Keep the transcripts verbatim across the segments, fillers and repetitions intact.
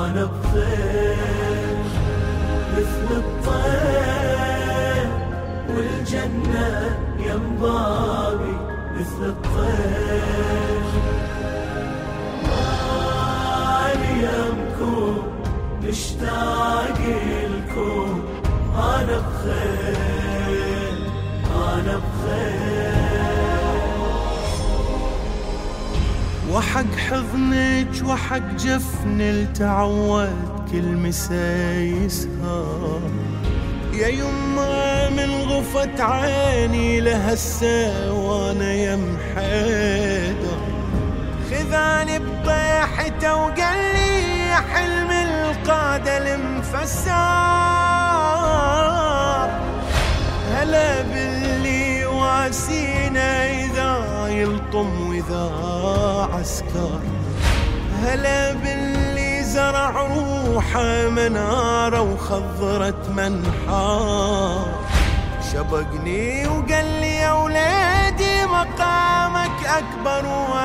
أنا بخير مثل الطير، والجنة ينبابي مثل الطير. مالي يمكم مشتاق لكم، أنا بخير أنا بخير. وحق حضنك وحق جفن التعود كل مسا يسهر، يا يما من غفت عيني لهسه وانا يم حيدر. خذاني بطيحته وقال لي يا حلم القادة المفسر، هلا باللي واسينا إذا يلطم وإذا عسكر، هلا باللي زرع روحه منارة وخضرت منحار. شبقني وقال لي يا ولادي مقامك أكبر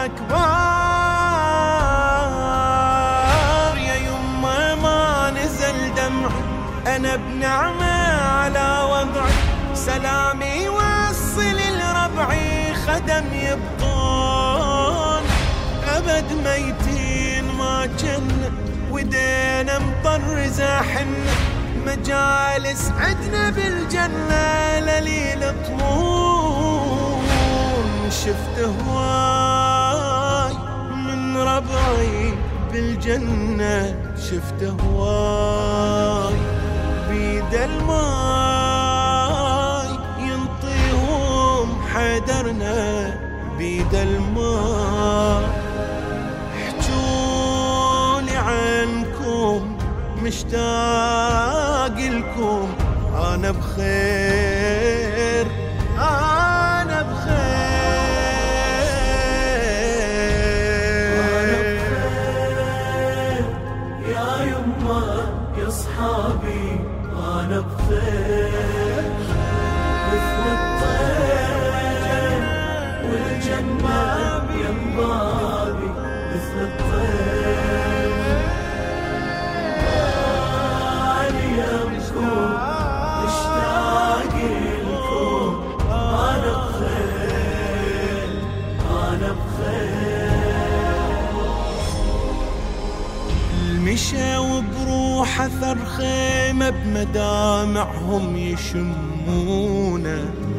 وأكبر. يا يما ما نزل دمعي أنا بنعمة على وضعي، سلامي وصل لربعي خدم يبطون أبد ميتين ما جنة ودينا مطرزة حنة. مجالس عدنا بالجنة لليل طمون، شفت هواي من ربعي بالجنة، شفت هواي بيد الماي ينطيهم حدرنا بيد الماي. احجولي عنكم مشتاق لكم، أنا بخير أنا بخير أنا بخير يا يما يا صحابي، أنا بخير مثل الطير، والجنة ينبابي مثل الطير. مشتاق لكم، أنا بخير أنا بخير. المشى وبروح أثر خيمة بمدامعهم يشمونه،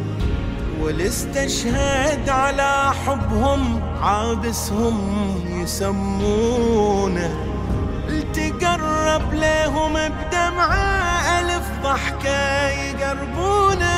والاستشهاد على حبهم عابسهم يسمونه. التقرب لهم بدمعة ألف ضحكة يقربونه.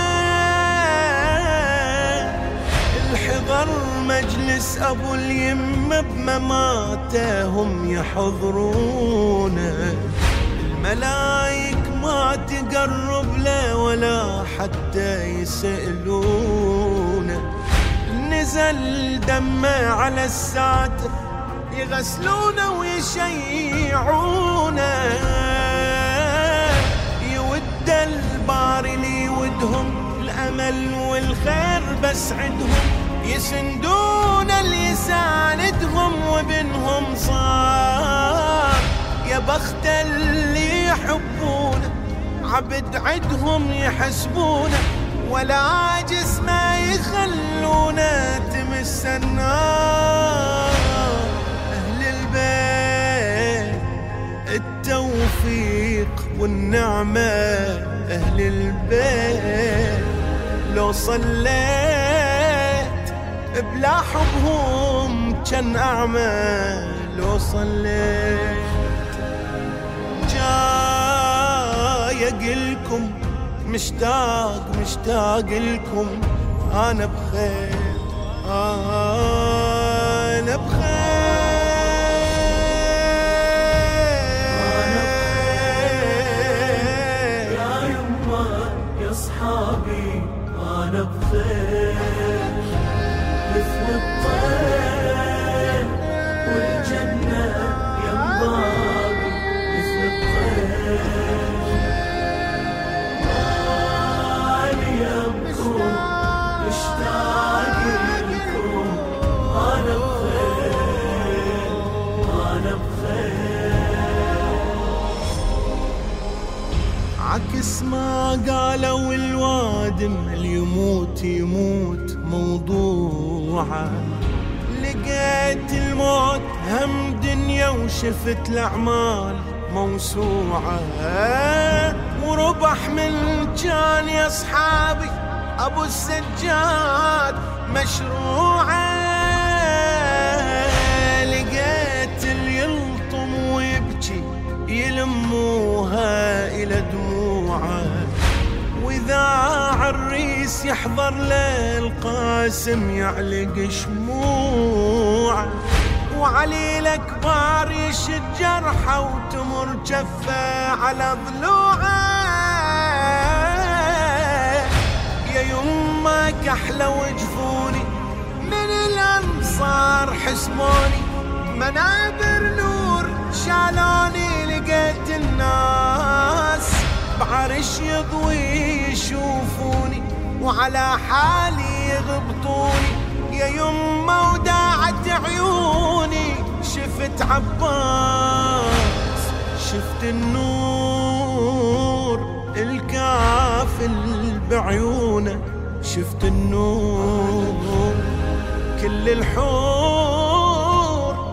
الحضر مجلس أبو اليم بمماته هم يحضرونه. الملايك ما تقرب له ولا حتى يسألونه. نزل دمه على الساتر يغسلونه ويشيعونه. يود الباري لي ودهم الأمل والخير بس عندهم، يسندون اللي يساندهم وبنهم صار. يا بخت اللي يحبونه عبد عدهم يحسبونه، ولا عاجز ما يخلونه تمس النار. التوفيق والنعمة أهل البيت، لو صليت بلا حبهم كان أعمى. لو صليت جاي أقلكم مشتاق مشتاق لكم، أنا بخير أنا بخير. أنا بخير مثل الطير، والجنة ينبابي مثل الطير. مالي يمكم مشتاق لكم، أنا بخير أنا بخير. القاسم اللي يموت يموت موضوعه. لقيت الموت هم دنيا وشفت الأعمال موسوعة، وربح من كان يا أصحابي أبو السجاد مشروعة. لقيت اللي يلطم ويبكي يلموها إلى دموعه، وإذا عريس يحضر له القاسم يعلق شموعه، وعلي الأكبر يشد جرحه وتمر جفه على ضلوعه. يا يمك أحلى وجفوني من الأنصار حسموني، منابر نور شالوني. لقيت الناس بعرش يضوي يشوفوني، وعلى حالي يغبطوني. يا يمه وداعت عيوني شفت عباس، شفت النور الكافل بعيونه، شفت النور كل الحور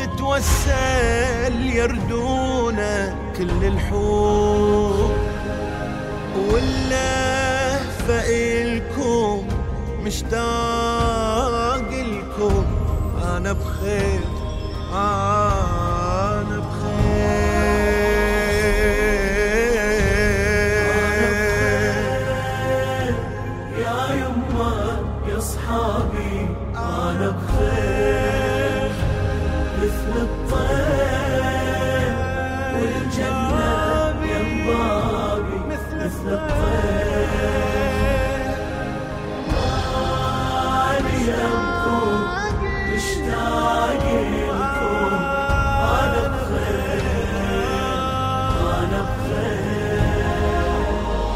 تتوسل يردونه، كل الحور. ولا فإلكم مشتاق لكم، أنا بخير أنا بخير. يا يمه يا صحابي أنا بخير، مثل الطير والجنة ينبابي، مثل الطير. مشتاق لكم أنا بخير أنا بخير.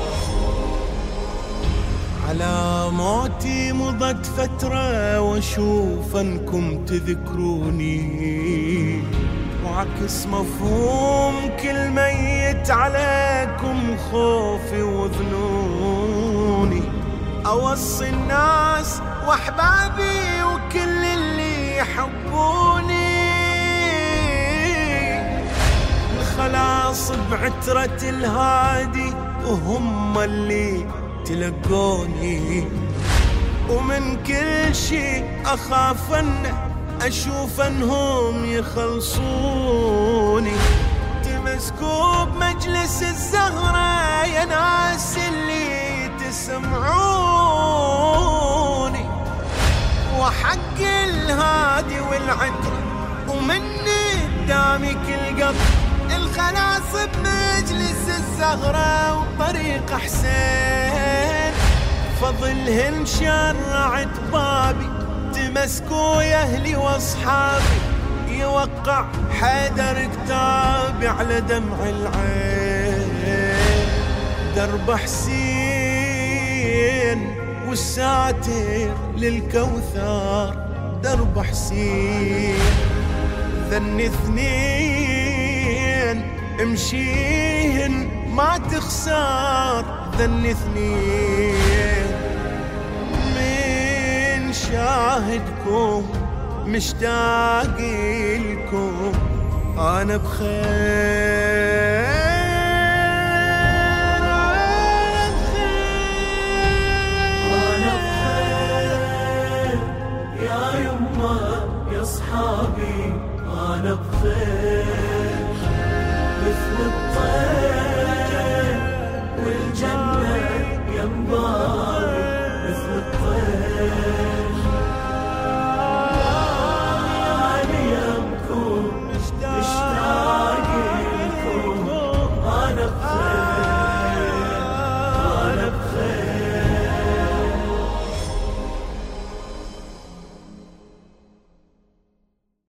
على موتي مضت فترة واشوف انكم تذكروني، وعكس مفهوم كل ميت عليكم خوفي وظنوني. اوصي الناس واحبابي وكل اللي يحبوني، الخلاص بعترة الهادي وهم اللي تلقوني. ومن كل شي أخاف أنه أشوف أنهم يخلصوني. تمسكوا بمجلس الزهرة يا ناس اللي تسمعوني، وحق الهادي والعترة ومني قدامي كل قط. الخلاص بمجلس الزهرة وطريق حسين، فضلهن شرعت بابي. تمسكوا يا اهلي واصحابي، يوقع حيدر كتابي على دمع العين. درب حسين والساتر للكوثر، درب حسين ذن اثنين امشيهن ما تخسر، ذن اثنين. من شاهدكم مشتاق لكم أنا بخير أنا بخير. يا يمه يا صحابي أنا بخير، مثل الطير والجنة ينبابي، مثل الطير.